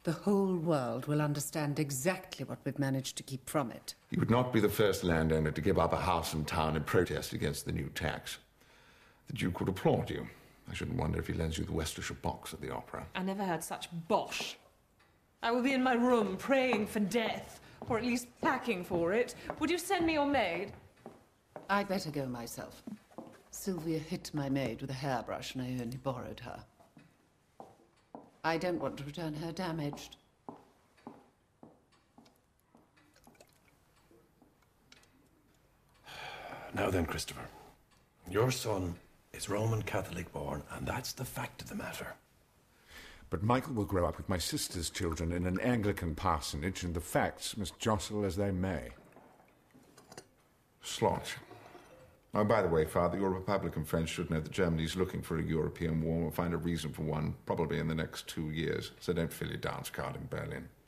The whole world will understand exactly what we've managed to keep from it. You would not be the first landowner to give up a house in town in protest against the new tax. The Duke would applaud you. I shouldn't wonder if he lends you the Worcestershire box at the opera. I never heard such bosh. I will be in my room praying for death, or at least packing for it. Would you send me your maid? I'd better go myself. Sylvia hit my maid with a hairbrush and I only borrowed her. I don't want to return her damaged. Now then, Christopher. Your son is Roman Catholic born, and that's the fact of the matter. But Michael will grow up with my sister's children in an Anglican parsonage, and the facts must jostle as they may. Slot. Oh, by the way, Father, your Republican friends should know that Germany's looking for a European war and will find a reason for one probably in the next 2 years. So don't fill your dance card in Berlin.